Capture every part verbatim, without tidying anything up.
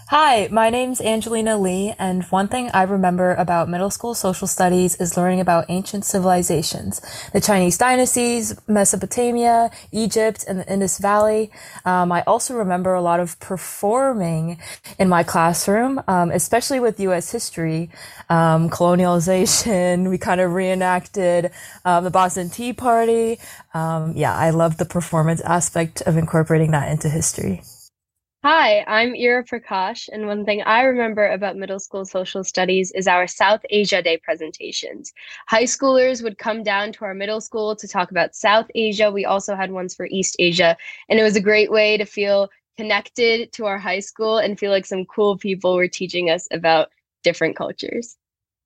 Hi, my name's Angelina Lee, and one thing I remember about middle school social studies is learning about ancient civilizations, the Chinese dynasties, Mesopotamia, Egypt, and the Indus Valley. Um, I also remember a lot of performing in my classroom, um, especially with U S history, um, colonialization. We kind of reenacted um, the Boston Tea Party. Um, yeah, I love the performance aspect of incorporating that into history. Hi, I'm Ira Prakash, and one thing I remember about middle school social studies is our South Asia Day presentations. High schoolers would come down to our middle school to talk about South Asia. We also had ones for East Asia, and it was a great way to feel connected to our high school and feel like some cool people were teaching us about different cultures.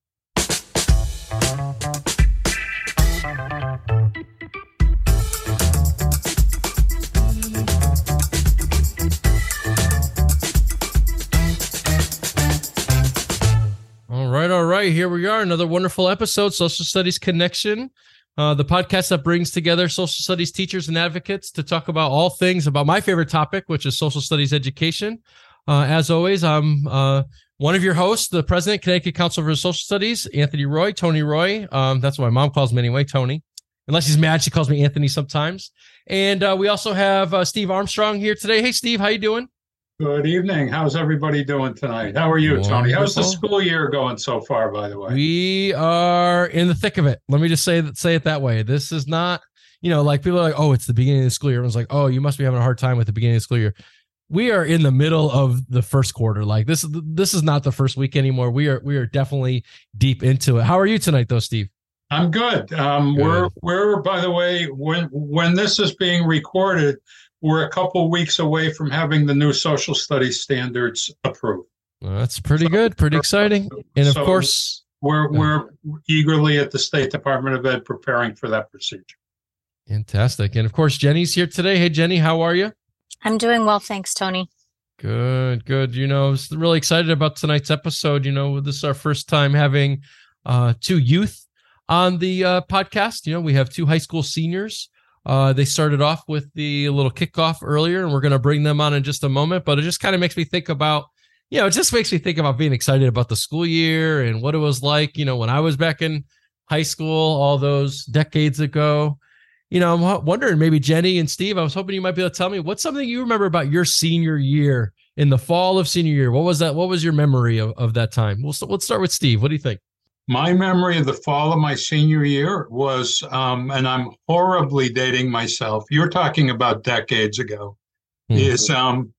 All right, all right. Here we are, another wonderful episode, Social Studies Connection, uh, the podcast that brings together social studies teachers and advocates to talk about all things about my favorite topic, which is social studies education. Uh, as always, I'm uh, one of your hosts, the president, Connecticut Council for Social Studies, Anthony Roy, Tony Roy. Um, that's what my mom calls me anyway, Tony. Unless she's mad, she calls me Anthony sometimes. And uh, we also have uh, Steve Armstrong here today. Hey, Steve, how you doing? Good evening. How's everybody doing tonight? How are you, Tony? How's the school year going so far, by the way? We are in the thick of it. Let me just say that, say it that way. This is not, you know, like people are like, oh, it's the beginning of the school year. Everyone's like, oh, you must be having a hard time with the beginning of the school year. We are in the middle of the first quarter. Like this is this is not the first week anymore. We are we are definitely deep into it. How are you tonight, though, Steve? I'm good. Um, good. We're we're by the way, when when this is being recorded, we're a couple weeks away from having the new social studies standards approved. Well, that's pretty so, good, pretty exciting. And of so course, we're we're eagerly at the State Department of Ed preparing for that procedure. Fantastic. And of course, Jenny's here today. Hey, Jenny, how are you? I'm doing well, thanks, Tony. Good, good. You know, I was really excited about tonight's episode. You know, this is our first time having uh, two youth on the uh, podcast. You know, we have two high school seniors. Uh, they started off with the little kickoff earlier, and we're going to bring them on in just a moment. But it just kind of makes me think about, you know, it just makes me think about being excited about the school year and what it was like, you know, when I was back in high school all those decades ago. You know, I'm wondering, maybe Jenny and Steve, I was hoping you might be able to tell me what's something you remember about your senior year in the fall of senior year. What was that? What was your memory of, of that time? We'll, let's start with Steve. What do you think? My memory of the fall of my senior year was, um, and I'm horribly dating myself, you're talking about decades ago, mm-hmm. is um,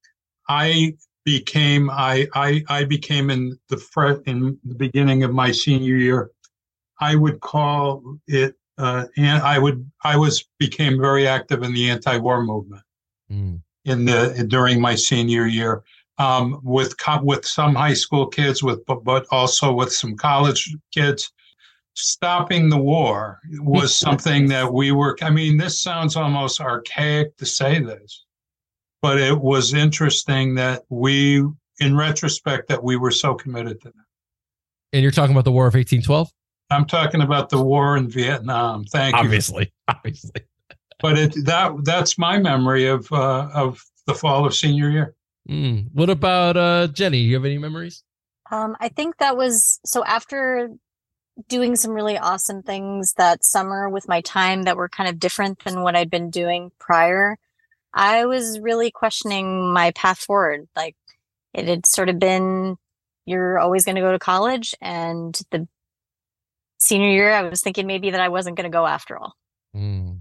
I became, I, I, I became in the fre- in the beginning of my senior year, I would call it, uh, and I would, I was, became very active in the anti-war movement mm. in the, during my senior year. Um, with co- with some high school kids, with but, but also with some college kids, stopping the war was something that we were. I mean, this sounds almost archaic to say this, but it was interesting that we, in retrospect, that we were so committed to that. And you're talking about the War of eighteen twelve? I'm talking about the war in Vietnam. Thank obviously, you. Obviously, obviously. But it that that's my memory of uh, of the fall of senior year. Mm. What about uh, Jenny? You have any memories? Um, I think that was, so after doing some really awesome things that summer with my time that were kind of different than what I'd been doing prior, I was really questioning my path forward. Like it had sort of been, you're always going to go to college, and the senior year, I was thinking maybe that I wasn't going to go after all. Mm.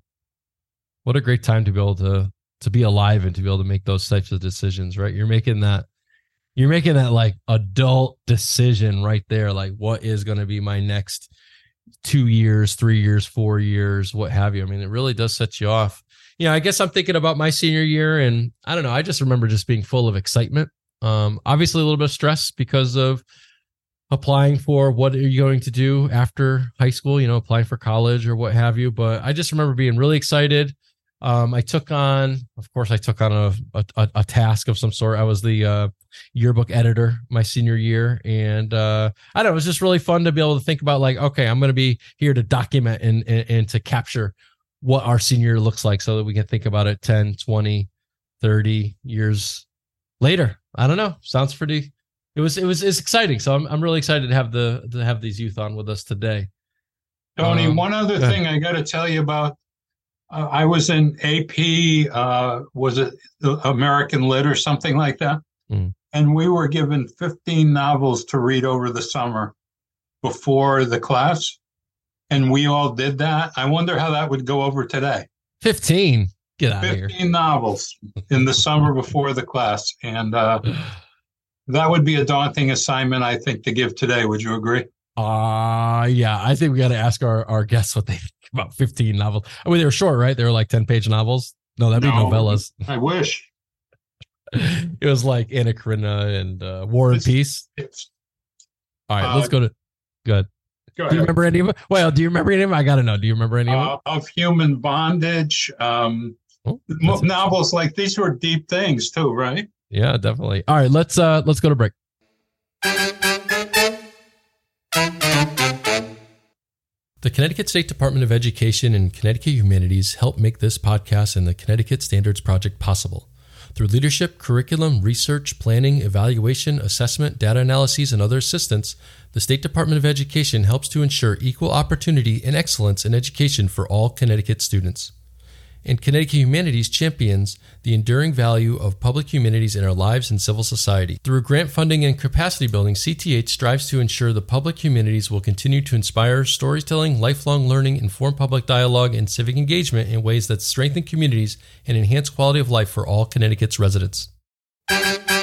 What a great time to be able to to be alive and to be able to make those types of decisions, right? You're making that, you're making that like adult decision right there. Like what is going to be my next two years, three years, four years, what have you. I mean, it really does set you off. You know, I guess I'm thinking about my senior year, and I don't know. I just remember just being full of excitement. Um, obviously a little bit of stress because of applying for what are you going to do after high school, you know, applying for college or what have you. But I just remember being really excited. Um, I took on, of course, I took on a, a, a task of some sort. I was the uh, yearbook editor my senior year. And uh, I don't know, it was just really fun to be able to think about like, okay, I'm going to be here to document and, and, and to capture what our senior year looks like so that we can think about it ten, twenty, thirty years later. I don't know. Sounds pretty. It was it was it's exciting. So I'm I'm really excited to have the to have these youth on with us today. Tony, Um, one other thing I got to tell you about. Uh, I was in A P. Uh, was it American Lit or something like that? Mm. And we were given fifteen novels to read over the summer before the class. And we all did that. I wonder how that would go over today. fifteen. Get out of here. fifteen novels in the summer before the class. And uh, that would be a daunting assignment, I think, to give today. Would you agree? Uh, yeah. I think we got to ask our, our guests what they think about fifteen novels. I mean, they were short, right? They were like ten-page novels. No, that'd No, be novellas. I wish. It was like Anna Karenina and uh, War and It's- Peace. It's, All right, uh, let's go to. Good. go Do you ahead. remember any of them? Well, do you remember any of them? I gotta know. Do you remember any of them? Uh, of human bondage. Um, Oh, mo- that's- novels like these were deep things too, right? Yeah, definitely. All right, let's uh let's go to break. The Connecticut State Department of Education and Connecticut Humanities help make this podcast and the Connecticut Standards Project possible. Through leadership, curriculum, research, planning, evaluation, assessment, data analyses, and other assistance, the State Department of Education helps to ensure equal opportunity and excellence in education for all Connecticut students. And Connecticut Humanities champions the enduring value of public humanities in our lives and civil society. Through grant funding and capacity building, C T H strives to ensure the public humanities will continue to inspire storytelling, lifelong learning, informed public dialogue, and civic engagement in ways that strengthen communities and enhance quality of life for all Connecticut's residents. All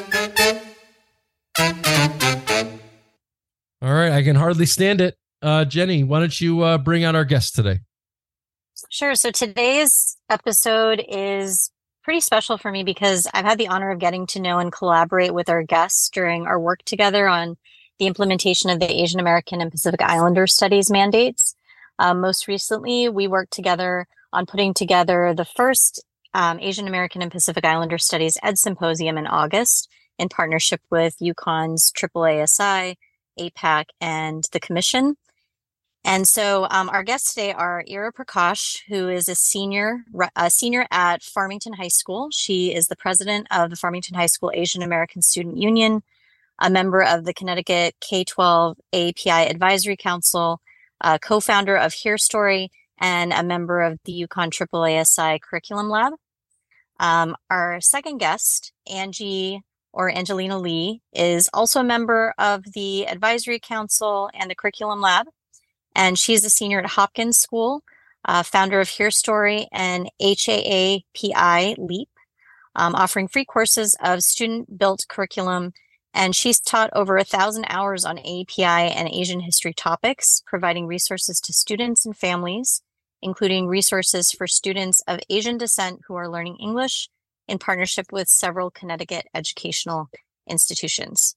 right, I can hardly stand it. Uh, Jenny, why don't you uh, bring out our guest today? Sure. So today's episode is pretty special for me because I've had the honor of getting to know and collaborate with our guests during our work together on the implementation of the Asian American and Pacific Islander Studies mandates. Um, most recently, we worked together on putting together the first um, Asian American and Pacific Islander Studies Ed Symposium in August in partnership with UConn's triple A S I, A PAC, and the Commission. And so um, our guests today are Ira Prakash, who is a senior a senior at Farmington High School. She is the president of the Farmington High School Asian American Student Union, a member of the Connecticut K twelve A P I Advisory Council, a co-founder of Here Story, and a member of the UConn triple A S I Curriculum Lab. Um, our second guest, Angie or Angelina Lee, is also a member of the Advisory Council and the Curriculum Lab. And she's a senior at Hopkins School, uh, founder of Here Story and H A A P I LEAP, um, offering free courses of student-built curriculum. And she's taught over a thousand hours on A P I and Asian history topics, providing resources to students and families, including resources for students of Asian descent who are learning English in partnership with several Connecticut educational institutions.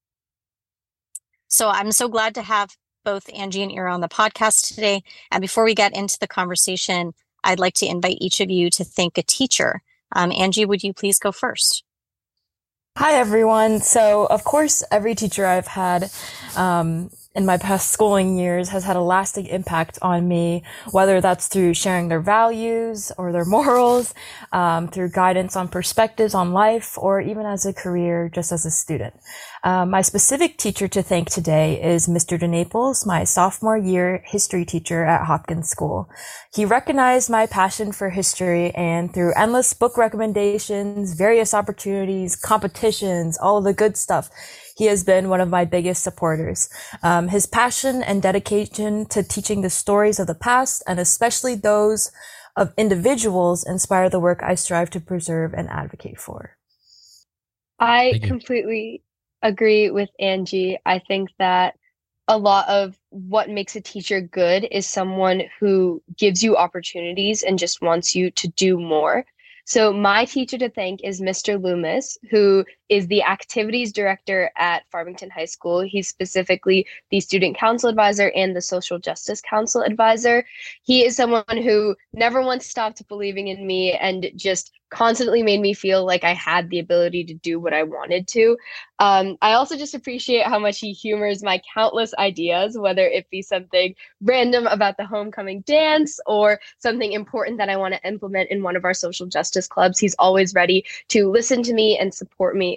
So I'm so glad to have both Angie and Ira on the podcast today. And before we get into the conversation, I'd like to invite each of you to thank a teacher. Um, Angie, would you please go first? Hi, everyone. So, of course, every teacher I've had um, in my past schooling years has had a lasting impact on me, whether that's through sharing their values or their morals, um, through guidance on perspectives on life, or even as a career, just as a student. Um, my specific teacher to thank today is Mister DeNaples, my sophomore year history teacher at Hopkins School. He recognized my passion for history, and through endless book recommendations, various opportunities, competitions, all of the good stuff, he has been one of my biggest supporters. Um, his passion and dedication to teaching the stories of the past, and especially those of individuals, inspire the work I strive to preserve and advocate for. I Thank you. completely agree with Angie. I think that a lot of what makes a teacher good is someone who gives you opportunities and just wants you to do more. So my teacher to thank is Mister Loomis, who is the activities director at Farmington High School. He's specifically the student council advisor and the social justice council advisor. He is someone who never once stopped believing in me and just constantly made me feel like I had the ability to do what I wanted to. Um, I also just appreciate how much he humors my countless ideas, whether it be something random about the homecoming dance or something important that I want to implement in one of our social justice clubs. He's always ready to listen to me and support me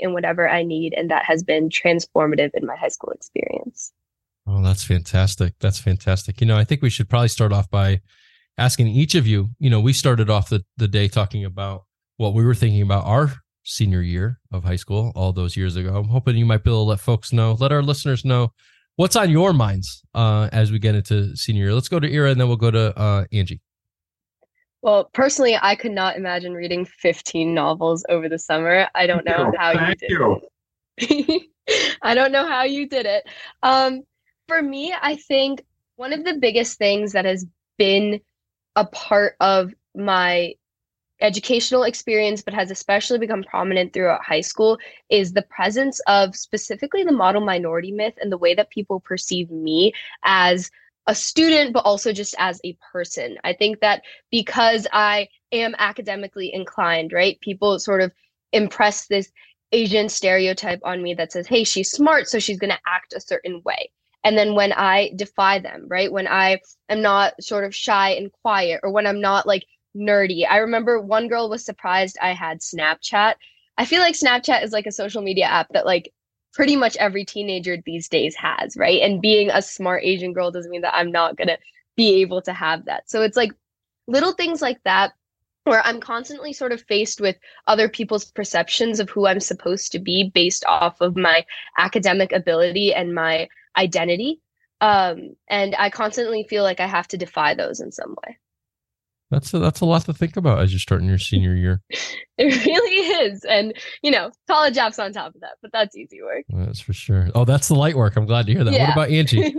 in whatever I need. And that has been transformative in my high school experience. Oh, that's fantastic. That's fantastic. You know, I think we should probably start off by asking each of you, you know, we started off the, the day talking about what we were thinking about our senior year of high school all those years ago. I'm hoping you might be able to let folks know, let our listeners know what's on your minds uh, as we get into senior year. Let's go to Ira and then we'll go to uh, Angie. Well, personally, I could not imagine reading fifteen novels over the summer. I don't know how you did you. it. I don't know how you did it. Um, for me, I think one of the biggest things that has been a part of my educational experience, but has especially become prominent throughout high school, is the presence of specifically the model minority myth and the way that people perceive me as a student, but also just as a person. I think that because I am academically inclined, right, people sort of impress this Asian stereotype on me that says, hey, she's smart, so she's going to act a certain way. And then when I defy them, right, when I am not sort of shy and quiet, or when I'm not like nerdy. I remember one girl was surprised I had Snapchat. I feel like Snapchat is like a social media app that like pretty much every teenager these days has, right? And being a smart Asian girl doesn't mean that I'm not going to be able to have that. So it's like little things like that where I'm constantly sort of faced with other people's perceptions of who I'm supposed to be based off of my academic ability and my identity. Um, and I constantly feel like I have to defy those in some way. That's a, that's a lot to think about as you're starting your senior year. It really is. And, you know, college apps on top of that, but that's easy work. That's for sure. Oh, that's the light work. I'm glad to hear that. Yeah. What about Angie?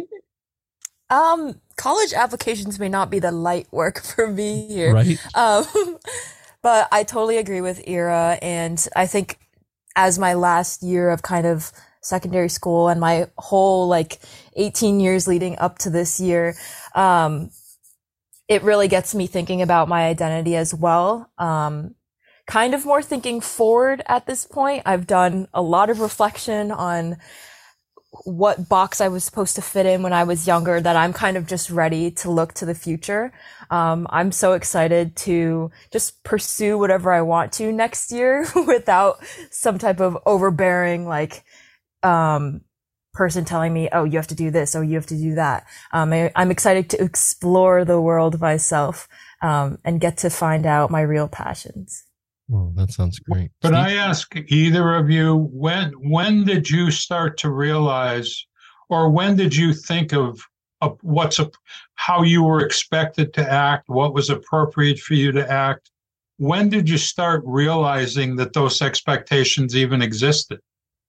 Um, college applications may not be the light work for me here. Right. Um, but I totally agree with Ira. And I think as my last year of kind of secondary school and my whole like eighteen years leading up to this year, um, it really gets me thinking about my identity as well. Um, kind of more thinking forward at this point. I've done a lot of reflection on what box I was supposed to fit in when I was younger, that I'm kind of just ready to look to the future. Um, I'm so excited to just pursue whatever I want to next year without some type of overbearing, like, um, person telling me, oh, you have to do this, or you have to do that. Um, I, I'm excited to explore the world myself, um, and get to find out my real passions. Oh, that sounds great. But Steve? I ask either of you, when when did you start to realize, or when did you think of, of what's a, how you were expected to act, what was appropriate for you to act? When did you start realizing that those expectations even existed?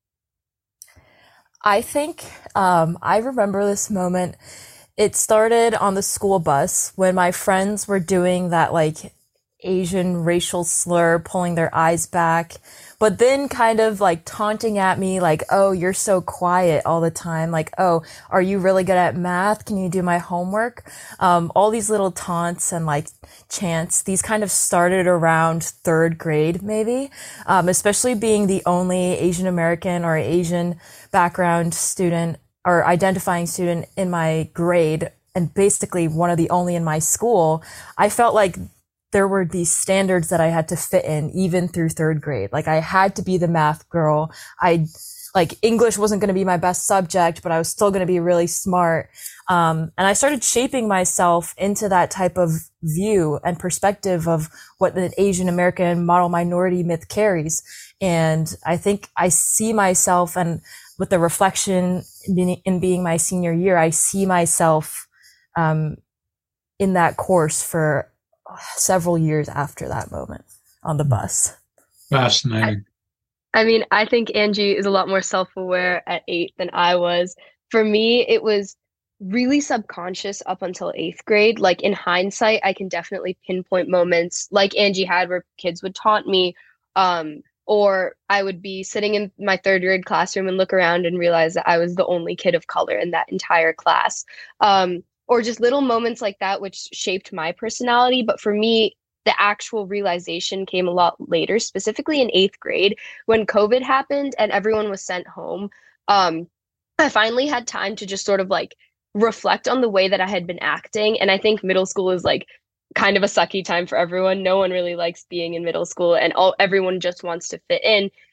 I think um, I remember this moment. It started on the school bus when my friends were doing that like Asian racial slur, pulling their eyes back, but then kind of like taunting at me like, oh, you're so quiet all the time. Like, oh, are you really good at math? Can you do my homework? Um, all these little taunts and like chants, these kind of started around third grade, maybe, um, especially being the only Asian American or Asian background student or identifying student in my grade, and basically one of the only in my school. I felt like there were these standards that I had to fit in even through third grade. Like I had to be the math girl. I like English wasn't going to be my best subject, but I was still going to be really smart. Um, and I started shaping myself into that type of view and perspective of what the Asian American model minority myth carries. And I think I see myself, and with the reflection in, in being my senior year, I see myself, um, in that course for several years after that moment on the bus. Fascinating. I, I mean, I think Angie is a lot more self-aware at eight than I was. For me, it was really subconscious up until eighth grade. Like in hindsight, I can definitely pinpoint moments like Angie had where kids would taunt me, um, or I would be sitting in my third grade classroom and look around and realize that I was the only kid of color in that entire class. Um, or just little moments like that, which shaped my personality. But for me, the actual realization came a lot later, specifically in eighth grade when COVID happened and everyone was sent home. Um, I finally had time to just sort of like reflect on the way that I had been acting. And I think middle school is like kind of a sucky time for everyone. No one really likes being in middle school, and all everyone just wants to fit in.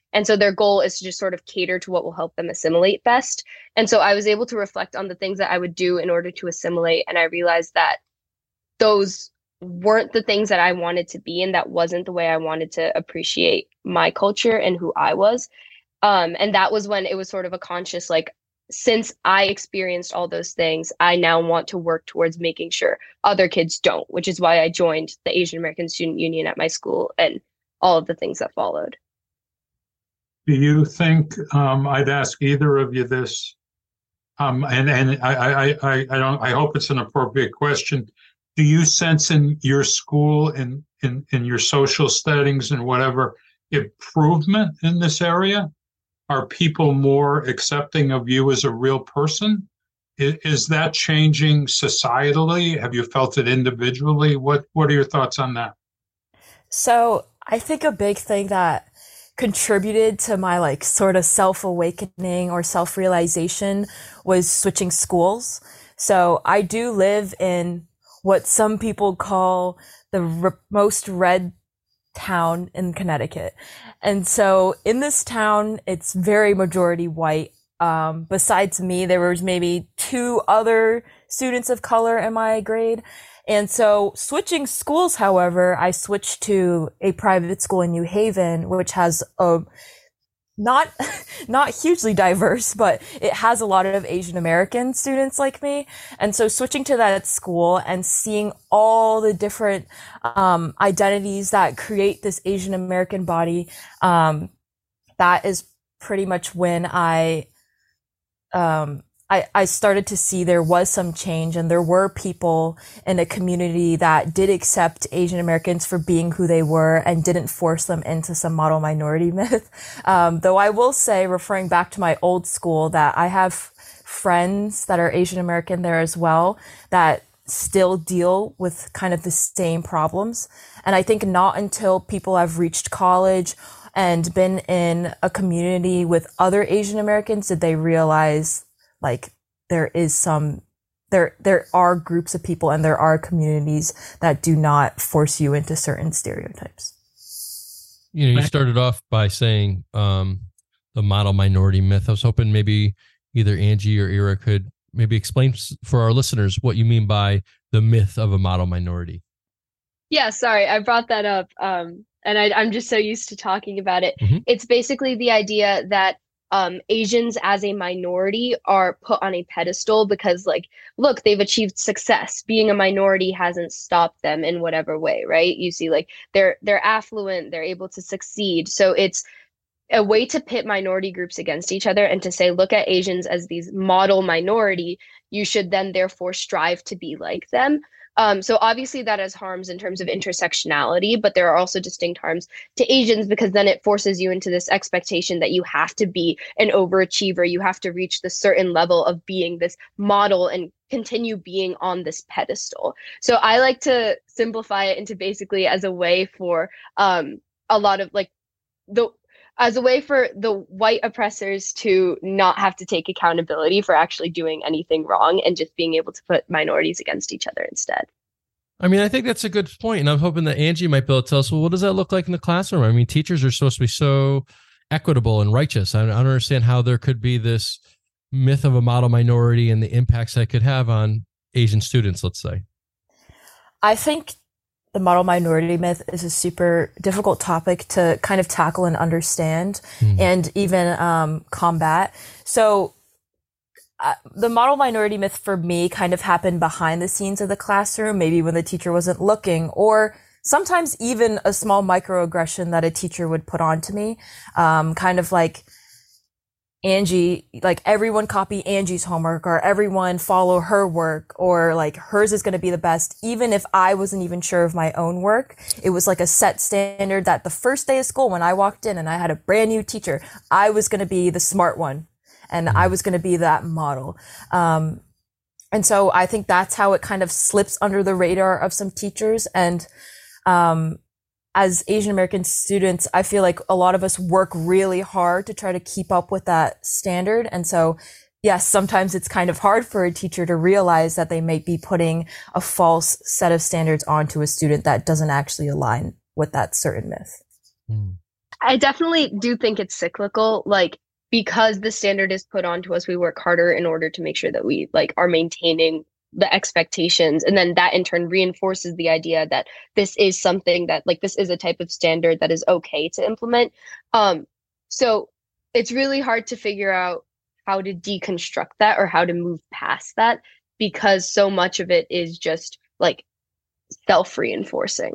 And so their goal is to just sort of cater to what will help them assimilate best. And so I was able to reflect on the things that I would do in order to assimilate. And I realized that those weren't the things that I wanted to be, and that wasn't the way I wanted to appreciate my culture and who I was. Um, and that was when it was sort of a conscious, like, since I experienced all those things, I now want to work towards making sure other kids don't, which is why I joined the Asian American Student Union at my school and all of the things that followed. Do you think, um, I'd ask either of you this, um, and, and I, I, I, I don't, I hope it's an appropriate question. Do you sense in your school, in, in, in your social settings and whatever, improvement in this area? Are people more accepting of you as a real person? Is, is that changing societally? Have you felt it individually? What What are your thoughts on that? So I think a big thing that contributed to my like sort of self-awakening or self-realization was switching schools. So I do live in what some people call the re- most red town in Connecticut. And so in this town, it's very majority white. Um, besides me, there was maybe two other students of color in my grade. And so switching schools, however, I switched to a private school in New Haven, which has a not, not hugely diverse, but it has a lot of Asian American students like me. And so switching to that school and seeing all the different, um, identities that create this Asian American body, um, that is pretty much when I, um, I, I started to see there was some change, and there were people in a community that did accept Asian Americans for being who they were and didn't force them into some model minority myth. Um, though I will say, referring back to my old school, that I have friends that are Asian American there as well that still deal with kind of the same problems. And I think not until people have reached college and been in a community with other Asian Americans did they realize like there is some, there, there are groups of people and there are communities that do not force you into certain stereotypes. You know, you started off by saying, um, the model minority myth. I was hoping maybe either Angie or Ira could maybe explain for our listeners what you mean by the myth of a model minority. Yeah, sorry, I brought that up. Um, and I, I'm just so used to talking about it. Mm-hmm. It's basically the idea that Um, Asians as a minority are put on a pedestal because, like, look, they've achieved success. Being a minority hasn't stopped them in whatever way, right? You see, like, they're they're affluent, they're able to succeed. So it's a way to pit minority groups against each other and to say, look at Asians as these model minority. You should then therefore strive to be like them. Um, so obviously that has harms in terms of intersectionality, but there are also distinct harms to Asians because then it forces you into this expectation that you have to be an overachiever. You have to reach the certain level of being this model and continue being on this pedestal. So I like to simplify it into basically as a way for um, a lot of like the as a way for the white oppressors to not have to take accountability for actually doing anything wrong and just being able to put minorities against each other instead. I mean, I think that's a good point. And I'm hoping that Angie might be able to tell us, well, what does that look like in the classroom? I mean, teachers are supposed to be so equitable and righteous. I don't understand how there could be this myth of a model minority and the impacts that could have on Asian students, let's say. I think the model minority myth is a super difficult topic to kind of tackle and understand mm. and even um, combat. So uh, the model minority myth for me kind of happened behind the scenes of the classroom, maybe when the teacher wasn't looking, or sometimes even a small microaggression that a teacher would put onto me, um, kind of like, Angie, like everyone copy Angie's homework or everyone follow her work or like hers is going to be the best. Even if I wasn't even sure of my own work, it was like a set standard that the first day of school when I walked in and I had a brand new teacher, I was going to be the smart one and I was going to be that model. Um, and so I think that's how it kind of slips under the radar of some teachers. And, um, as Asian American students, I feel like a lot of us work really hard to try to keep up with that standard. And so, yes, sometimes it's kind of hard for a teacher to realize that they might be putting a false set of standards onto a student that doesn't actually align with that certain myth. I definitely do think it's cyclical. Like, because the standard is put onto us, we work harder in order to make sure that we like are maintaining the expectations. And then that in turn reinforces the idea that this is something that like this is a type of standard that is okay to implement. Um, so it's really hard to figure out how to deconstruct that or how to move past that because so much of it is just like self-reinforcing.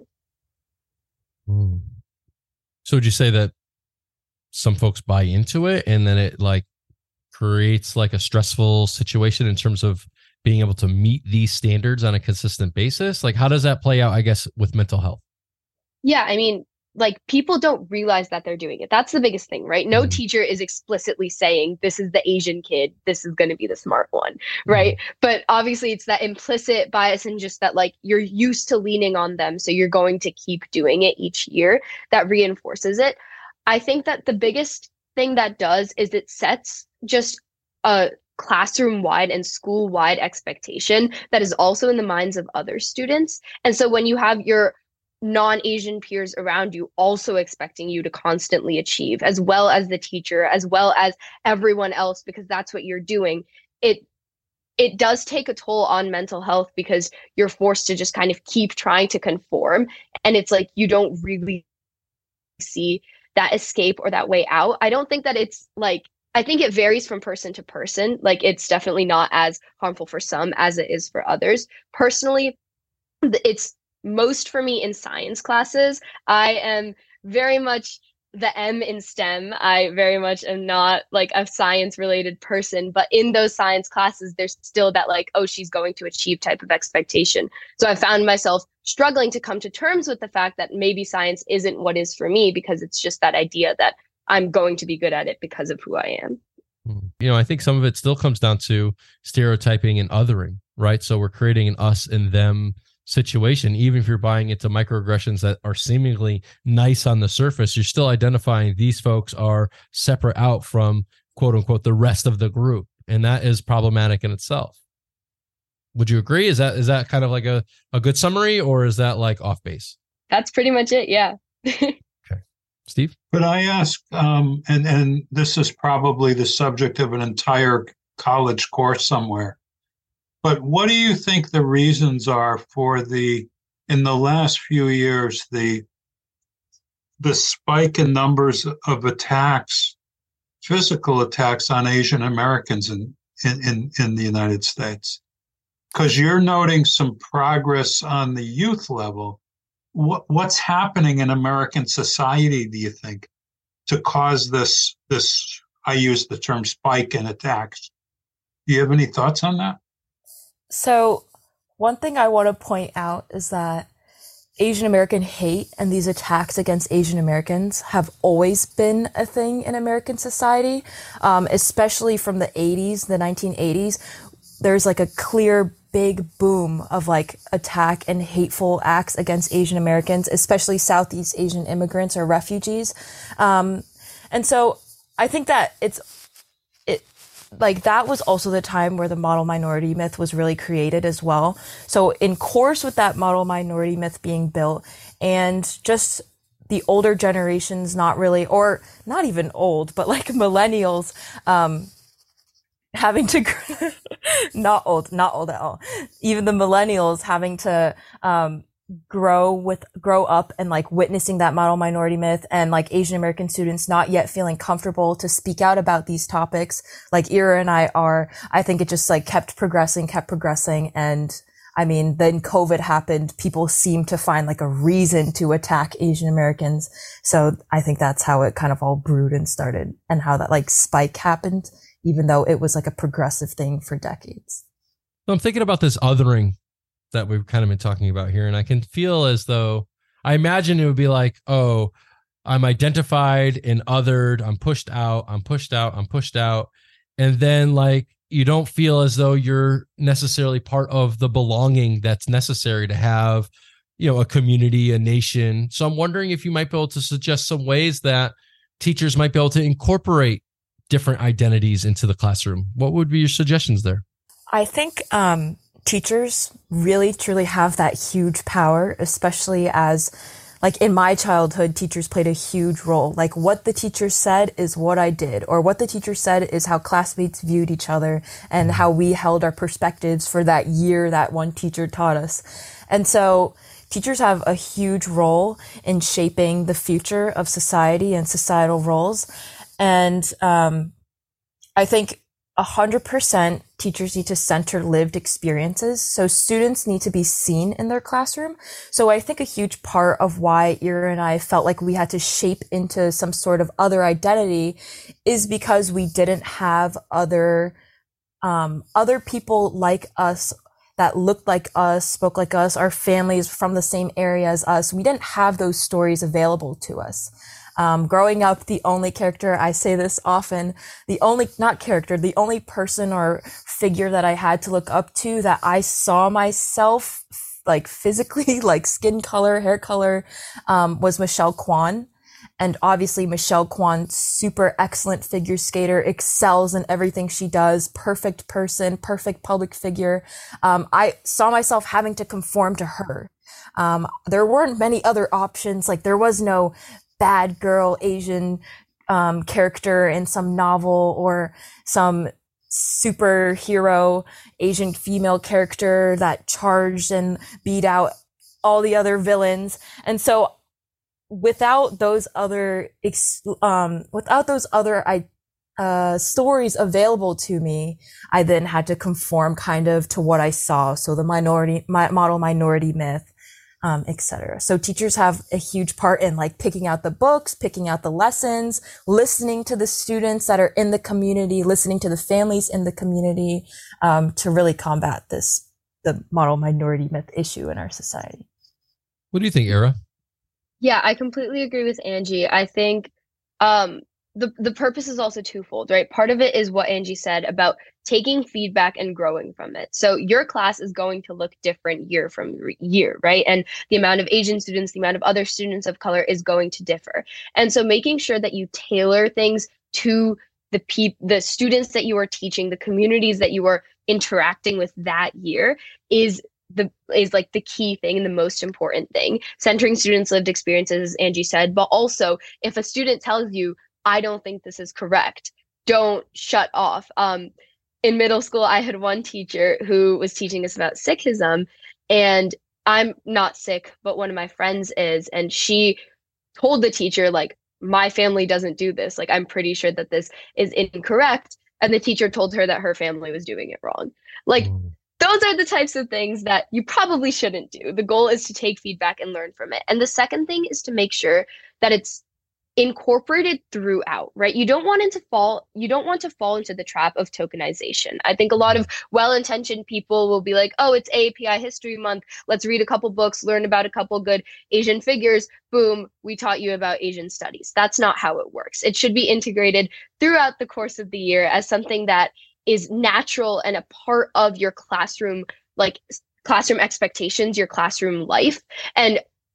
Mm. So would you say that some folks buy into it and then it like creates like a stressful situation in terms of being able to meet these standards on a consistent basis? Like, how does that play out, I guess, with mental health? Yeah, I mean, like people don't realize that they're doing it. That's the biggest thing, right? No Mhm. teacher is explicitly saying this is the Asian kid, this is going to be the smart one, right? Mhm. But obviously it's that implicit bias and just that like you're used to leaning on them, so you're going to keep doing it each year that reinforces it. I think that the biggest thing that does is it sets just a classroom-wide and school-wide expectation that is also in the minds of other students. And so when you have your non-Asian peers around you also expecting you to constantly achieve, as well as the teacher, as well as everyone else, because that's what you're doing, it it does take a toll on mental health because you're forced to just kind of keep trying to conform. And it's like you don't really see that escape or that way out. I don't think that it's like, I think it varies from person to person. Like it's definitely not as harmful for some as it is for others. Personally, it's most for me in science classes. I am very much the M in STEM. I very much am not like a science related person, but in those science classes, there's still that like, oh, she's going to achieve type of expectation. So I found myself struggling to come to terms with the fact that maybe science isn't what is for me because it's just that idea that I'm going to be good at it because of who I am. You know, I think some of it still comes down to stereotyping and othering, right? So we're creating an us and them situation. Even if you're buying into microaggressions that are seemingly nice on the surface, you're still identifying these folks are separate out from quote unquote the rest of the group. And that is problematic in itself. Would you agree? Is that is that kind of like a, a good summary, or is that like off base? That's pretty much it. Yeah. Okay. Steve? Could I ask, um, and, and this is probably the subject of an entire college course somewhere, but what do you think the reasons are for the, in the last few years, the the spike in numbers of attacks, physical attacks on Asian Americans in, in, in, in the United States? Because you're noting some progress on the youth level. What, what's happening in American society, do you think, to cause this, this, I use the term spike in attacks? Do you have any thoughts on that? So one thing I want to point out is that Asian American hate and these attacks against Asian Americans have always been a thing in American society, um, especially from the eighties, the nineteen eighties. There's like a clear big boom of like attack and hateful acts against Asian Americans, especially Southeast Asian immigrants or refugees. Um, and so I think that it's, it, like that was also the time where the model minority myth was really created as well. So in course with that model minority myth being built and just the older generations, not really, or not even old, but like millennials, um, having to, not old, not old at all. Even the millennials having to, um, grow with, grow up and like witnessing that model minority myth and like Asian American students not yet feeling comfortable to speak out about these topics like Ira and I are. I think it just like kept progressing, kept progressing. And I mean, then COVID happened. People seemed to find like a reason to attack Asian Americans. So I think that's how it kind of all brewed and started and how that like spike happened, even though it was like a progressive thing for decades. So I'm thinking about this othering that we've kind of been talking about here. And I can feel as though, I imagine it would be like, oh, I'm identified and othered. I'm pushed out. I'm pushed out. I'm pushed out. And then like, you don't feel as though you're necessarily part of the belonging that's necessary to have, you know, a community, a nation. So I'm wondering if you might be able to suggest some ways that teachers might be able to incorporate different identities into the classroom. What would be your suggestions there? I think, um, teachers really truly have that huge power, especially as like in my childhood, teachers played a huge role. Like what the teacher said is what I did, or what the teacher said is how classmates viewed each other and how we held our perspectives for that year that one teacher taught us. And so teachers have a huge role in shaping the future of society and societal roles. And um, I think one hundred percent teachers need to center lived experiences. So students need to be seen in their classroom. So I think a huge part of why Ira and I felt like we had to shape into some sort of other identity is because we didn't have other, um, other people like us that looked like us, spoke like us, our families from the same area as us. We didn't have those stories available to us. Um, growing up, the only character, I say this often, the only, not character, the only person or figure that I had to look up to that I saw myself, like physically, like skin color, hair color, um, was Michelle Kwan. And obviously Michelle Kwan, super excellent figure skater, excels in everything she does, perfect person, perfect public figure. Um, I saw myself having to conform to her. Um, there weren't many other options. Like there was no bad girl Asian um, character in some novel or some superhero Asian female character that charged and beat out all the other villains. And so without those other, um, without those other uh, stories available to me, I then had to conform kind of to what I saw. So the minority, my, model minority myth. Um, et cetera. So teachers have a huge part in like picking out the books, picking out the lessons, listening to the students that are in the community, listening to the families in the community, um, to really combat this, the model minority myth issue in our society. What do you think, Ira? Yeah, I completely agree with Angie. I think, um, the, the purpose is also twofold, right? Part of it is what Angie said about taking feedback and growing from it. So your class is going to look different year from year, right? And the amount of Asian students, the amount of other students of color is going to differ. And so making sure that you tailor things to the pe- the students that you are teaching, the communities that you are interacting with that year is the is like the key thing and the most important thing. Centering students' lived experiences, as Angie said, but also if a student tells you, I don't think this is correct, don't shut off. Um, in middle school, I had one teacher who was teaching us about Sikhism, and I'm not Sikh, but one of my friends is, and she told the teacher, like, my family doesn't do this. Like, I'm pretty sure that this is incorrect. And the teacher told her that her family was doing it wrong. Like, mm. those are the types of things that you probably shouldn't do. The goal is to take feedback and learn from it. And the second thing is to make sure that it's incorporated throughout, right? You don't want it to fall, you don't want to fall into the trap of tokenization. I think a lot of well-intentioned people will be like, oh, it's A A P I History Month. Let's read a couple books, learn about a couple good Asian figures. Boom, we taught you about Asian studies. That's not how it works. It should be integrated throughout the course of the year as something that is natural and a part of your classroom, like classroom expectations, your classroom life, and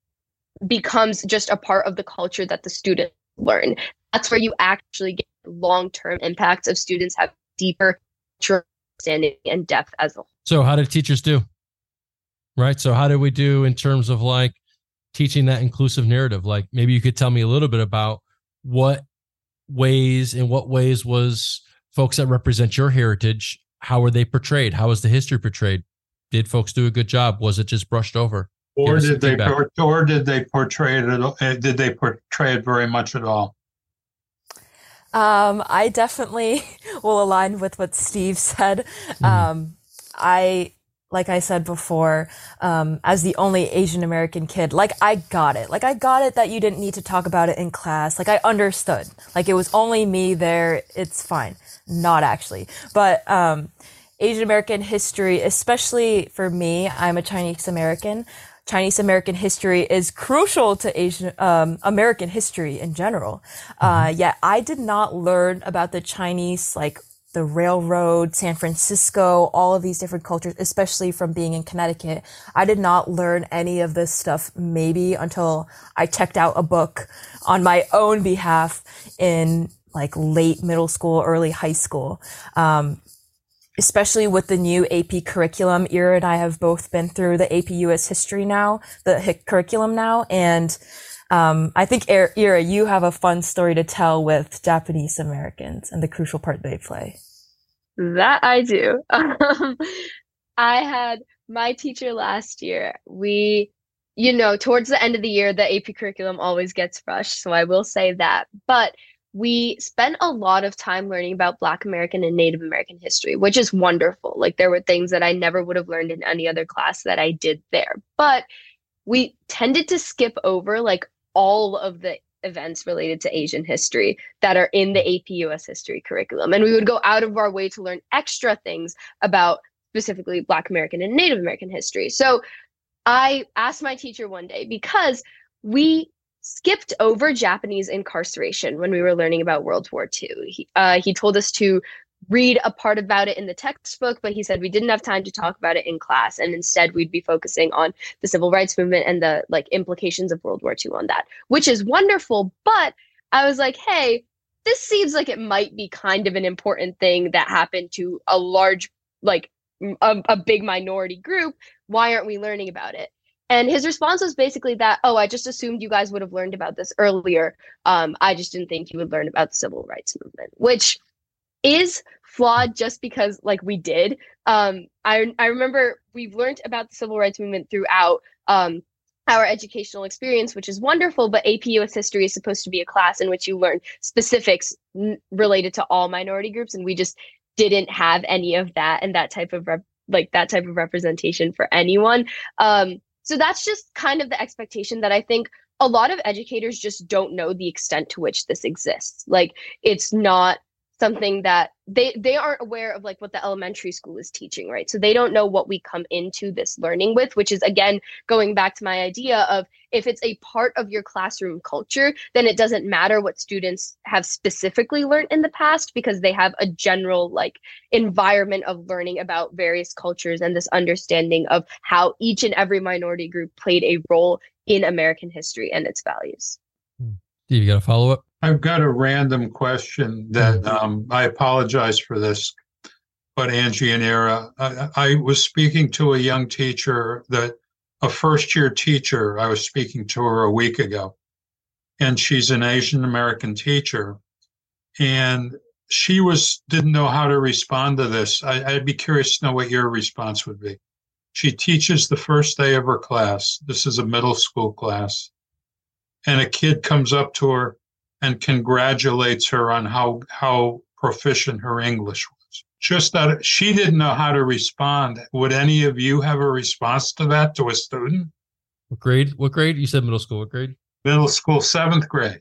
becomes just a part of the culture that the students learn. That's where you actually get long-term impacts of students have deeper understanding and depth as a whole. So how did teachers do? Right? So how did we do in terms of like teaching that inclusive narrative? Like maybe you could tell me a little bit about what ways, in what ways was folks that represent your heritage, how were they portrayed? How was the history portrayed? Did folks do a good job? Was it just brushed over? Or did they, or did they portray it? At, did they portray it very much at all? Um, I definitely will align with what Steve said. Mm-hmm. Um, I, like I said before, um, as the only Asian American kid, like I got it. Like I got it that you didn't need to talk about it in class. Like I understood. Like it was only me there. It's fine. Not actually, but um, Asian American history, especially for me, I'm a Chinese American. Chinese American history is crucial to Asian um, American history in general. Uh, yet I did not learn about the Chinese, like the railroad, San Francisco, all of these different cultures, especially from being in Connecticut. I did not learn any of this stuff maybe until I checked out a book on my own behalf in like late middle school, early high school. Um, especially with the new A P curriculum. Ira and I have both been through the A P U S history now, the H I C curriculum now. And um, I think, Ira, you have a fun story to tell with Japanese Americans and the crucial part they play. That I do. Um, I had my teacher last year. We, you know, towards the end of the year, the A P curriculum always gets rushed. So I will say that. But we spent a lot of time learning about Black American and Native American history, which is wonderful. Like there were things that I never would have learned in any other class that I did there. But we tended to skip over like all of the events related to Asian history that are in the A P U S history curriculum. And we would go out of our way to learn extra things about specifically Black American and Native American history. So I asked my teacher one day, because we skipped over Japanese incarceration when we were learning about World War Two. He, uh, he told us to read a part about it in the textbook, but he said we didn't have time to talk about it in class, and instead we'd be focusing on the civil rights movement and the like implications of World War Two on that, which is wonderful. But I was like, hey, this seems like it might be kind of an important thing that happened to a large, like a, a big minority group. Why aren't we learning about it? And his response was basically that, oh, I just assumed you guys would have learned about this earlier. Um, I just didn't think you would learn about the civil rights movement, which is flawed just because like we did. Um, I, I remember we've learned about the civil rights movement throughout um, our educational experience, which is wonderful, but A P U S history is supposed to be a class in which you learn specifics n- related to all minority groups. And we just didn't have any of that and that type of rep- like that type of representation for anyone. Um, So that's just kind of the expectation that I think a lot of educators just don't know the extent to which this exists. Like it's not something that they they aren't aware of, like what the elementary school is teaching, right? So they don't know what we come into this learning with, which is again going back to my idea of if it's a part of your classroom culture, then it doesn't matter what students have specifically learned in the past, because they have a general like environment of learning about various cultures and this understanding of how each and every minority group played a role in American history and its values. Steve, you got a follow up? I've got a random question that um, I apologize for this, but Angie and Ira, I, I was speaking to a young teacher, that a first year teacher. I was speaking to her a week ago, and she's an Asian American teacher, and she was didn't know how to respond to this. I, I'd be curious to know what your response would be. She teaches the first day of her class. This is a middle school class, and a kid comes up to her and congratulates her on how how proficient her English was. Just that she didn't know how to respond. Would any of you have a response to that, to a student? What grade? What grade? You said middle school. What grade? Middle school, seventh grade.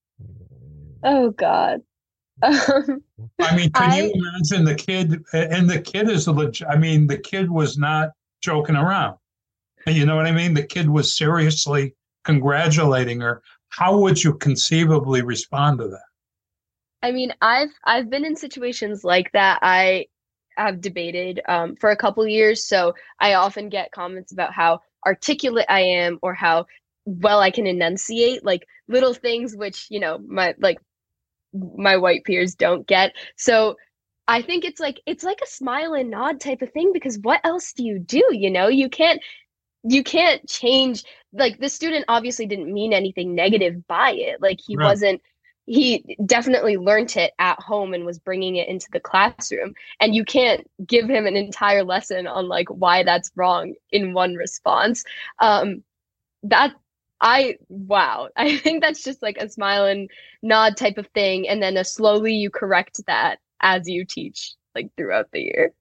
Oh, God. Um, I mean, can I, you imagine the kid? And the kid is a legit. I mean, the kid was not joking around. You know what I mean? The kid was seriously congratulating her. How would you conceivably respond to that? I mean, I've I've been in situations like that. I have debated um, for a couple years, so I often get comments about how articulate I am or how well I can enunciate, like little things which, you know, my like my white peers don't get. So I think it's like it's like a smile and nod type of thing, because what else do you do? You know, you can't you can't change, like the student obviously didn't mean anything negative by it. Like he right. wasn't, he definitely learned it at home and was bringing it into the classroom. And you can't give him an entire lesson on like why that's wrong in one response. Um, that I, wow, I think that's just like a smile and nod type of thing. And then a slowly you correct that as you teach like throughout the year.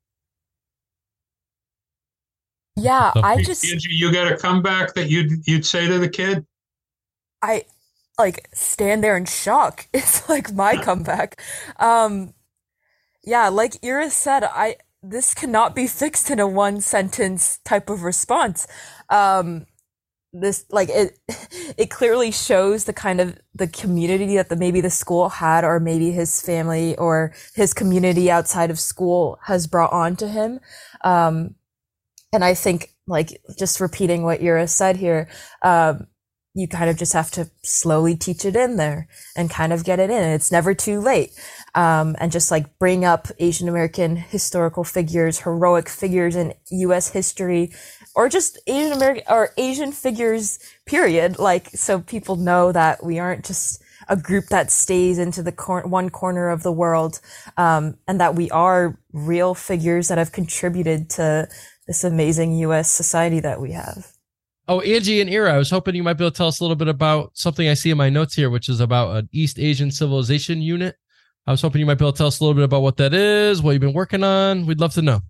Yeah, I just Angie, you got a comeback that you'd you'd say to the kid? I like stand there in shock. It's like my comeback. Um, yeah, like Ira said, I this cannot be fixed in a one sentence type of response. Um, this like it it clearly shows the kind of the community that the maybe the school had, or maybe his family or his community outside of school has brought on to him. Um, And I think, like, just repeating what Ira said here, um, you kind of just have to slowly teach it in there and kind of get it in. It's never too late. um, and just like bring up Asian American historical figures, heroic figures in U S history, or just Asian American or Asian figures, period. Like, so people know that we aren't just a group that stays into the cor- one corner of the world, um, and that we are real figures that have contributed to this amazing U S society that we have. Oh, Angie and Ira, I was hoping you might be able to tell us a little bit about something I see in my notes here, which is about an East Asian Civilization Unit. I was hoping you might be able to tell us a little bit about what that is, what you've been working on. We'd love to know.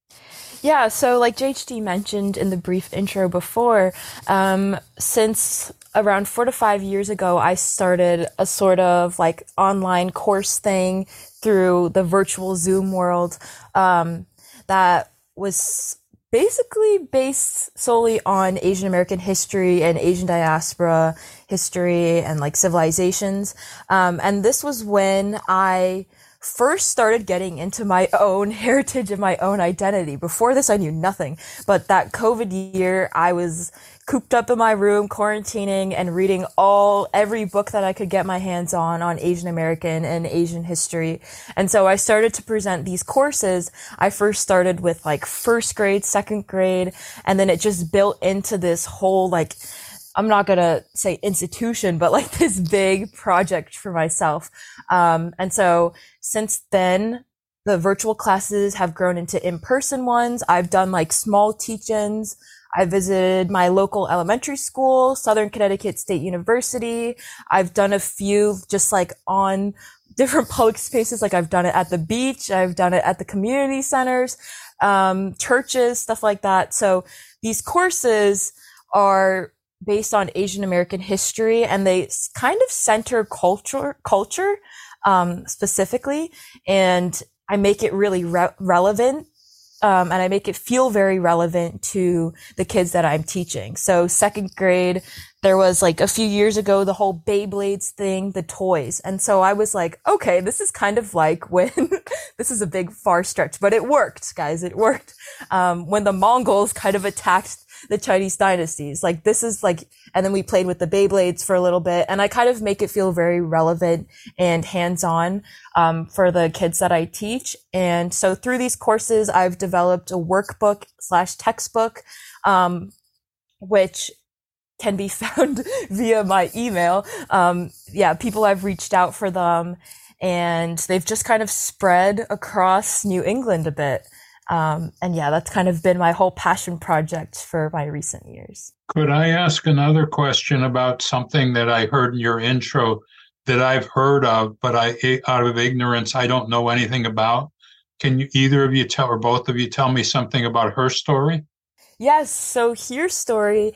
Yeah, so like J H D mentioned in the brief intro before, um, since around four to five years ago, I started a sort of like online course thing through the virtual Zoom world, um, that was basically based solely on Asian American history and Asian diaspora history and like civilizations. Um, and this was when I first started getting into my own heritage and my own identity. Before this, I knew nothing. But that COVID year, I was cooped up in my room, quarantining and reading all, every book that I could get my hands on, on Asian American and Asian history. And so I started to present these courses. I first started with like first grade, second grade, and then it just built into this whole, like, I'm not going to say institution, but like this big project for myself. Um, and so since then, the virtual classes have grown into in-person ones. I've done like small teach-ins. I visited my local elementary school, Southern Connecticut State University. I've done a few just like on different public spaces. Like I've done it at the beach. I've done it at the community centers, um, churches, stuff like that. So these courses are based on Asian American history, and they kind of center culture, culture, um, specifically. And I make it really re- relevant. Um, and I make it feel very relevant to the kids that I'm teaching. So second grade, there was like a few years ago, the whole Beyblades thing, the toys. And so I was like, okay, this is kind of like when, this is a big far stretch, but it worked, guys. It worked. Um, when the Mongols kind of attacked the Chinese dynasties, like this is like, and then we played with the Beyblades for a little bit, and I kind of make it feel very relevant and hands-on, um, for the kids that I teach. And so through these courses, I've developed a workbook slash textbook, um, which can be found via my email. Um, yeah, people have reached out for them, and they've just kind of spread across New England a bit. Um, and yeah, that's kind of been my whole passion project for my recent years. Could I ask another question about something that I heard in your intro that I've heard of, but I, out of ignorance, I don't know anything about? Can you, either of you tell, or both of you tell me something about her story? Yes. So Her Story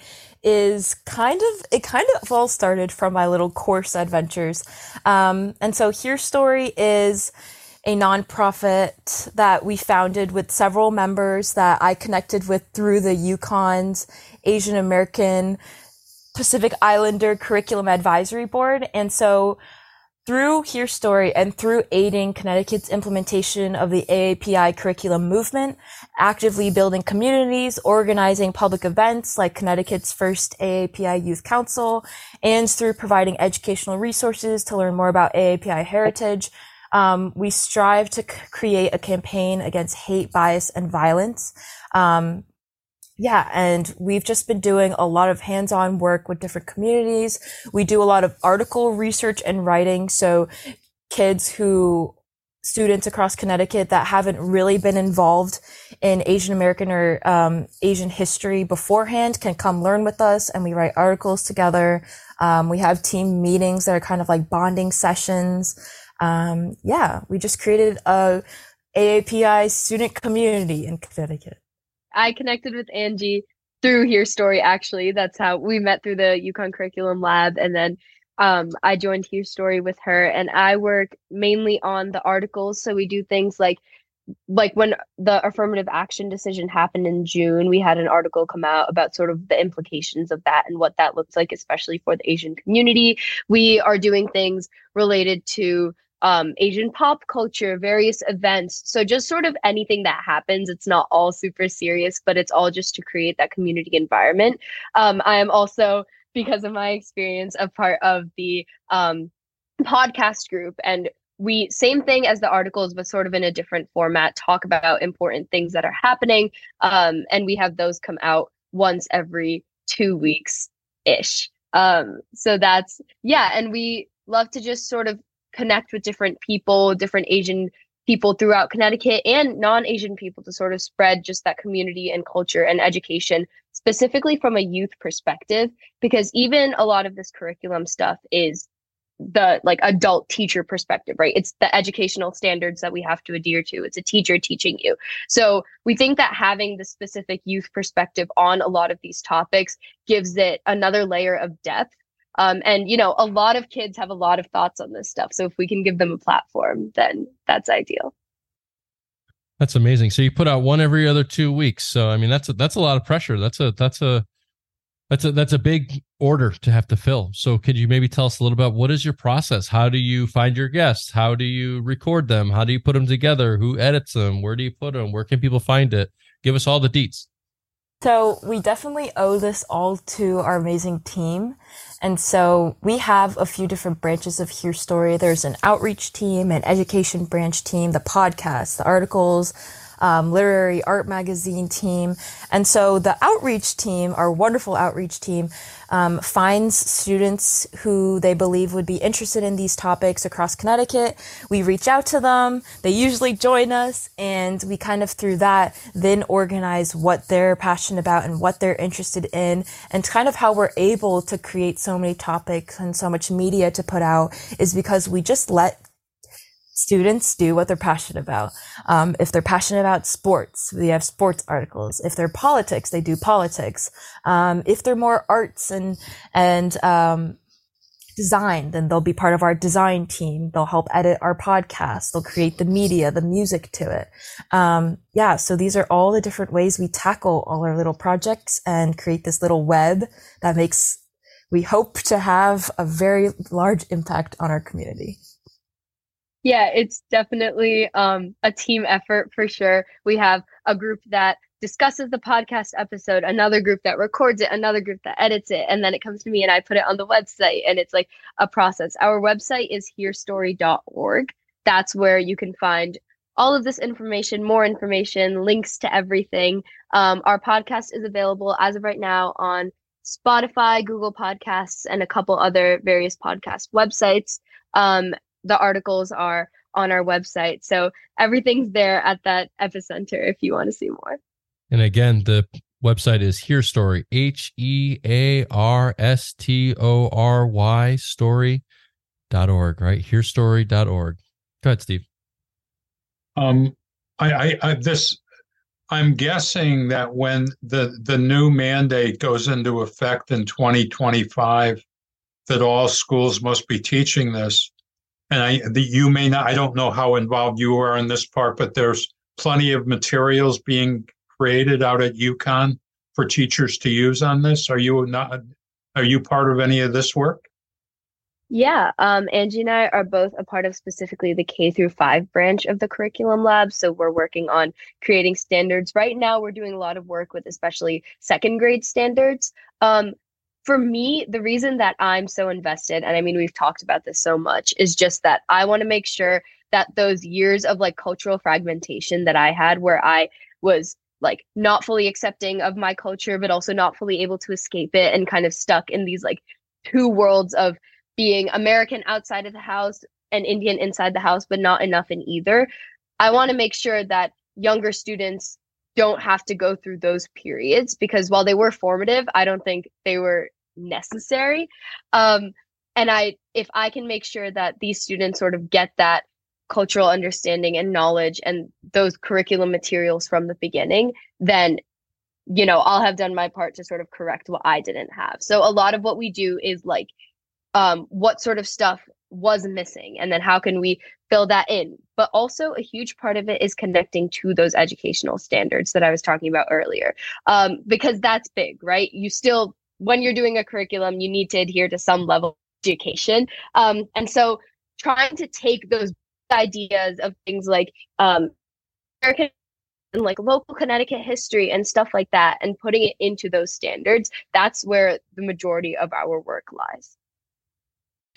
is kind of, it kind of all started from my little course adventures. Um, and so Her Story is a nonprofit that we founded with several members that I connected with through the UConn's Asian American Pacific Islander Curriculum Advisory Board. And so through Her Story and through aiding Connecticut's implementation of the A A P I curriculum movement, actively building communities, organizing public events like Connecticut's first A A P I Youth Council, and through providing educational resources to learn more about A A P I heritage, Um, we strive to c- create a campaign against hate, bias, and violence. Um, yeah, and we've just been doing a lot of hands-on work with different communities. We do a lot of article research and writing. So kids who, students across Connecticut that haven't really been involved in Asian American or um, Asian history beforehand can come learn with us, and we write articles together. Um, we have team meetings that are kind of like bonding sessions. Um, yeah, we just created a A A P I student community in Connecticut. I connected with Angie through Her Story, actually. That's how we met, through the UConn Curriculum Lab. And then um, I joined Her Story with her, and I work mainly on the articles. So we do things like, like when the affirmative action decision happened in June, we had an article come out about sort of the implications of that and what that looks like, especially for the Asian community. We are doing things related to Um, Asian pop culture, various events. So just sort of anything that happens. It's not all super serious, but it's all just to create that community environment. Um, I am also, because of my experience, a part of the um, podcast group. And we, same thing as the articles, but sort of in a different format, talk about important things that are happening. Um, and we have those come out once every two weeks ish. Um, so that's, yeah. And we love to just sort of connect with different people, different Asian people throughout Connecticut and non-Asian people to sort of spread just that community and culture and education, specifically from a youth perspective, because even a lot of this curriculum stuff is the like adult teacher perspective, right? It's the educational standards that we have to adhere to. It's a teacher teaching you. So we think that having the specific youth perspective on a lot of these topics gives it another layer of depth. Um, and, you know, a lot of kids have a lot of thoughts on this stuff. So if we can give them a platform, then that's ideal. That's amazing. So you put out one every other two weeks. So, I mean, that's a, that's a lot of pressure. That's a, that's a, that's a, that's a big order to have to fill. So could you maybe tell us a little about what is your process? How do you find your guests? How do you record them? How do you put them together? Who edits them? Where do you put them? Where can people find it? Give us all the deets. So we definitely owe this all to our amazing team. And so we have a few different branches of Here Story. There's an outreach team, an education branch team, the podcast, the articles, um, literary art magazine team. And so the outreach team, our wonderful outreach team, um, finds students who they believe would be interested in these topics across Connecticut. We reach out to them. They usually join us, and we kind of through that then organize what they're passionate about and what they're interested in, and kind of how we're able to create so many topics and so much media to put out is because we just let students do what they're passionate about. Um, if they're passionate about sports, we have sports articles. If they're politics, they do politics. Um, if they're more arts and, and, um, design, then they'll be part of our design team. They'll help edit our podcast. They'll create the media, the music to it. Um, yeah. So these are all the different ways we tackle all our little projects and create this little web that makes, we hope to have a very large impact on our community. Yeah, it's definitely um, a team effort for sure. We have a group that discusses the podcast episode, another group that records it, another group that edits it, and then it comes to me and I put it on the website, and it's like a process. Our website is hear story dot org. That's where you can find all of this information, more information, links to everything. Um, our podcast is available as of right now on Spotify, Google Podcasts, and a couple other various podcast websites. Um, The articles are on our website. So everything's there at that epicenter if you want to see more. And again, the website is Hear Story, H E A R S T O R Y story dot org, right? hear story dot org. Go ahead, Steve. Um, I, I, I, this, I'm guessing that when the, the new mandate goes into effect in twenty twenty-five, that all schools must be teaching this. And I, the, you may not, I don't know how involved you are in this part, but there's plenty of materials being created out at UConn for teachers to use on this. Are you not, are you part of any of this work? Yeah, um, Angie and I are both a part of specifically the K through five branch of the curriculum lab. So we're working on creating standards. Right now, we're doing a lot of work with especially second grade standards. Um, For me, the reason that I'm so invested, and I mean, we've talked about this so much, is just that I want to make sure that those years of like cultural fragmentation that I had, where I was like not fully accepting of my culture, but also not fully able to escape it and kind of stuck in these like two worlds of being American outside of the house and Indian inside the house, but not enough in either. I want to make sure that younger students don't have to go through those periods, because while they were formative, I don't think they were necessary. Um, and I, if I can make sure that these students sort of get that cultural understanding and knowledge and those curriculum materials from the beginning, then, you know, I'll have done my part to sort of correct what I didn't have. So a lot of what we do is like, um, what sort of stuff was missing, and then how can we fill that in? But also a huge part of it is connecting to those educational standards that I was talking about earlier, um, because that's big, right? You still, when you're doing a curriculum, you need to adhere to some level of education. Um, and so trying to take those ideas of things like um, American and like local Connecticut history and stuff like that, and putting it into those standards, that's where the majority of our work lies.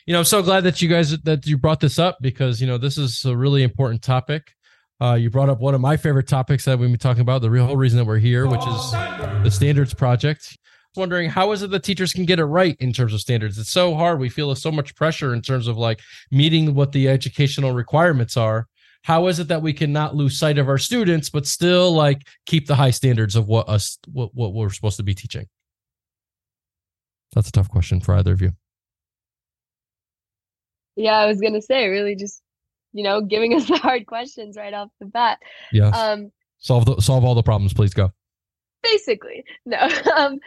you know, I'm so glad that you guys, that you brought this up because, you know, this is a really important topic. Uh, you brought up one of my favorite topics that we've been talking about, the real reason that we're here, which is the Standards Project. Wondering how is it that teachers can get it right in terms of standards? It's so hard. We feel so much pressure in terms of like meeting what the educational requirements are. How is it that we can not lose sight of our students, but still like keep the high standards of what us, what, what we're supposed to be teaching? That's a tough question for either of you. Yeah, I was going to say, really just, you know, giving us the hard questions right off the bat. Yes. Um, solve the, solve all the problems, please go. Basically, no. um,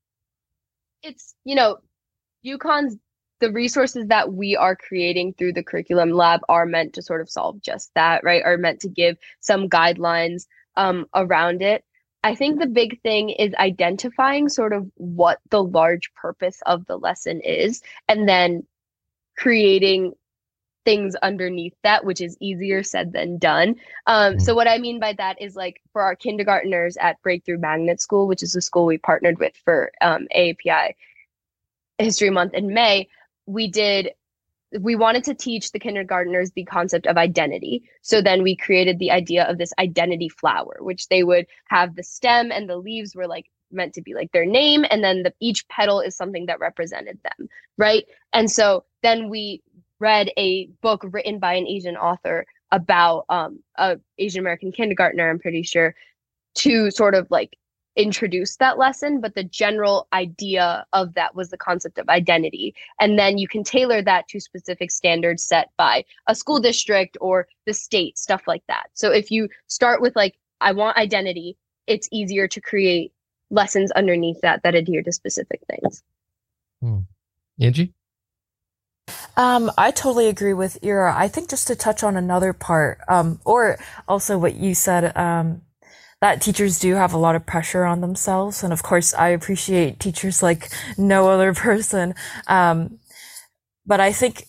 it's, you know, UConn's, the resources that we are creating through the curriculum lab are meant to sort of solve just that, right? Are meant to give some guidelines um, around it. I think the big thing is identifying sort of what the large purpose of the lesson is, and then creating things underneath that, which is easier said than done. Um, so what I mean by that is like for our kindergartners at Breakthrough Magnet School, which is a school we partnered with for um, A A P I History Month in May, we did, we wanted to teach the kindergartners the concept of identity. So then we created the idea of this identity flower, which they would have the stem and the leaves were like meant to be like their name. And then the, each petal is something that represented them, right? And so then we read a book written by an Asian author about um, a Asian American kindergartner, I'm pretty sure, to sort of like introduce that lesson. But the general idea of that was the concept of identity. And then you can tailor that to specific standards set by a school district or the state, stuff like that. So if you start with like, I want identity, it's easier to create lessons underneath that that adhere to specific things. Hmm. Angie? Um, I totally agree with Ira. I think just to touch on another part, um, or also what you said, um, that teachers do have a lot of pressure on themselves. And of course, I appreciate teachers like no other person. Um, but I think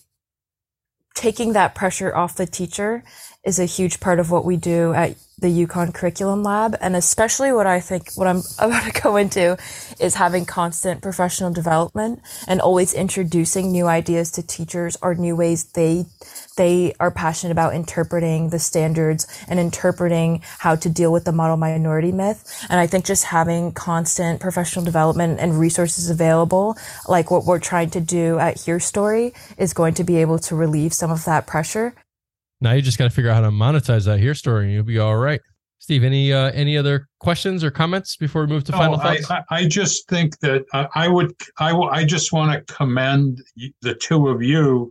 taking that pressure off the teacher is a huge part of what we do at the UConn Curriculum Lab. And especially what I think, what I'm about to go into is having constant professional development and always introducing new ideas to teachers or new ways they they are passionate about interpreting the standards and interpreting how to deal with the model minority myth. And I think just having constant professional development and resources available, like what we're trying to do at Here Story, is going to be able to relieve some of that pressure. Now you just got to figure out how to monetize that Here Story and you'll be all right. Steve, any uh, any other questions or comments before we move to no, final thoughts? I, I just think that uh, I would, I, w- I just want to commend the two of you,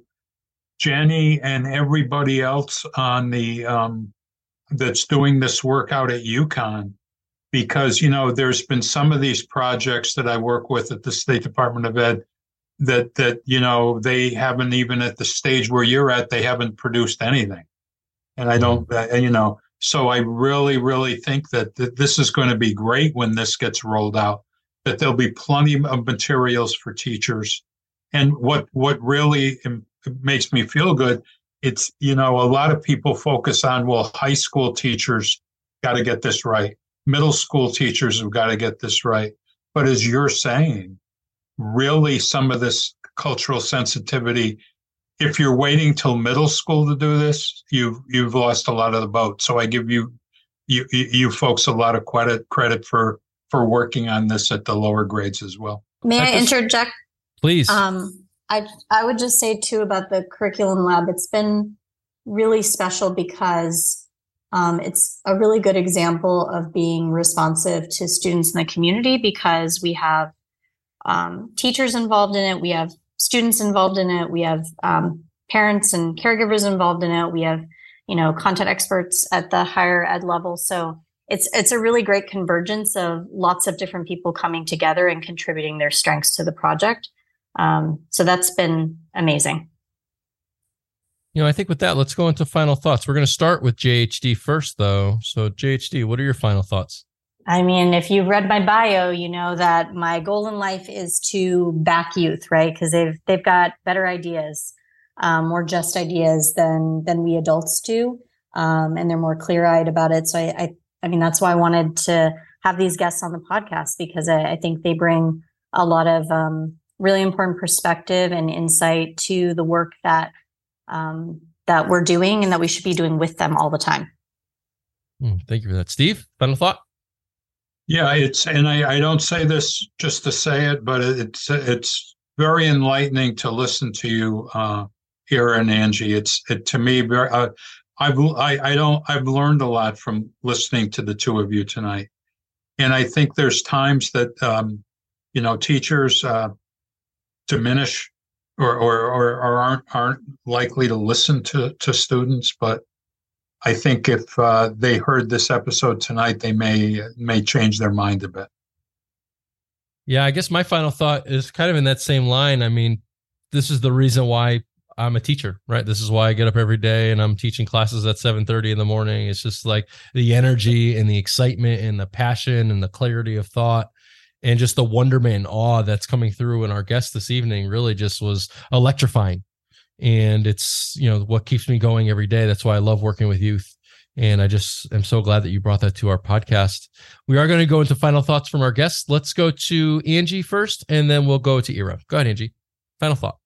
Jenny and everybody else on the um, that's doing this work out at UConn, because, you know, there's been some of these projects that I work with at the State Department of Ed that, that, you know, they haven't even at the stage where you're at, they haven't produced anything. And I don't, uh, you know, so I really, really think that th- this is going to be great when this gets rolled out, that there'll be plenty of materials for teachers. And what, what really im- makes me feel good, it's, you know, a lot of people focus on, well, high school teachers got to get this right. Middle school teachers have got to get this right. But as you're saying, really some of this cultural sensitivity, if you're waiting till middle school to do this, you've you've lost a lot of the boat. So I give you you you folks a lot of credit credit for for working on this at the lower grades as well. May I just, interject? Please. Um, I I would just say too about the curriculum lab. It's been really special because um, it's a really good example of being responsive to students in the community, because we have um, teachers involved in it, we have students involved in it, we have um, parents and caregivers involved in it, we have, you know, content experts at the higher ed level. So it's it's a really great convergence of lots of different people coming together and contributing their strengths to the project. Um, so that's been amazing. You know, I think with that, let's go into final thoughts. We're going to start with J H D first, though. So J H D, what are your final thoughts? I mean, if you've read my bio, you know that my goal in life is to back youth, right? Because they've they've got better ideas, um, more just ideas than than we adults do, um, and they're more clear-eyed about it. So I, I, I mean, that's why I wanted to have these guests on the podcast, because I, I think they bring a lot of um, really important perspective and insight to the work that um, that we're doing and that we should be doing with them all the time. Mm, thank you for that. Steve, final thought? Yeah, it's, and I, I don't say this just to say it, but it's, it's very enlightening to listen to you, uh, Ira and Angie. It's, it, to me, very, uh, I've, I, I don't, I've learned a lot from listening to the two of you tonight. And I think there's times that, um, you know, teachers, uh, diminish or, or, or, or aren't, aren't likely to listen to, to students, but I think if uh, they heard this episode tonight, they may may change their mind a bit. Yeah, I guess my final thought is kind of in that same line. I mean, this is the reason why I'm a teacher, right? This is why I get up every day and I'm teaching classes at seven thirty in the morning. It's just like the energy and the excitement and the passion and the clarity of thought and just the wonderment and awe that's coming through in our guest this evening really just was electrifying. And it's, you know, what keeps me going every day. That's why I love working with youth. And I just am so glad that you brought that to our podcast. We are going to go into final thoughts from our guests. Let's go to Angie first, and then we'll go to Ira. Go ahead, Angie. Final thought.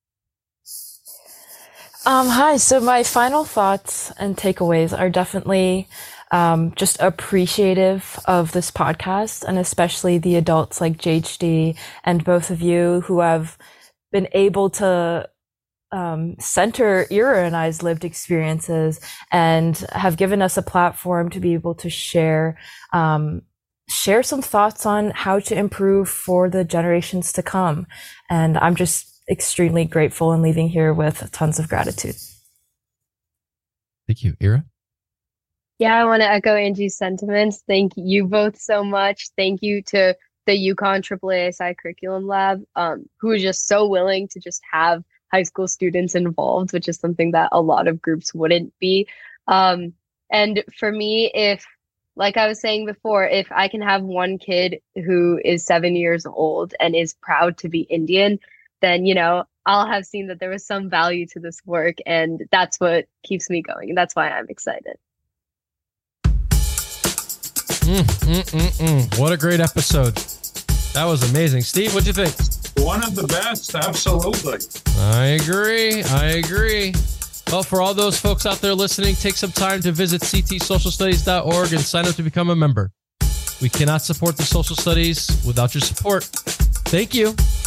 Um, hi. So my final thoughts and takeaways are definitely um, just appreciative of this podcast, and especially the adults like J H D and both of you who have been able to Um, center Ira and I's lived experiences and have given us a platform to be able to share, um, share some thoughts on how to improve for the generations to come. And I'm just extremely grateful and leaving here with tons of gratitude. Thank you. Ira? Yeah, I want to echo Angie's sentiments. Thank you both so much. Thank you to the UConn triple A S I Curriculum Lab, um, who is just so willing to just have high school students involved, which is something that a lot of groups wouldn't be. Um, and for me, if, like I was saying before, if I can have one kid who is seven years old and is proud to be Indian, then, you know, I'll have seen that there was some value to this work. And that's what keeps me going. And that's why I'm excited. Mm, mm, mm, mm. What a great episode. That was amazing. Steve, what'd you think? One of the best, absolutely. I agree. I agree. Well, for all those folks out there listening, take some time to visit c t social studies dot org and sign up to become a member. We cannot support the social studies without your support. Thank you.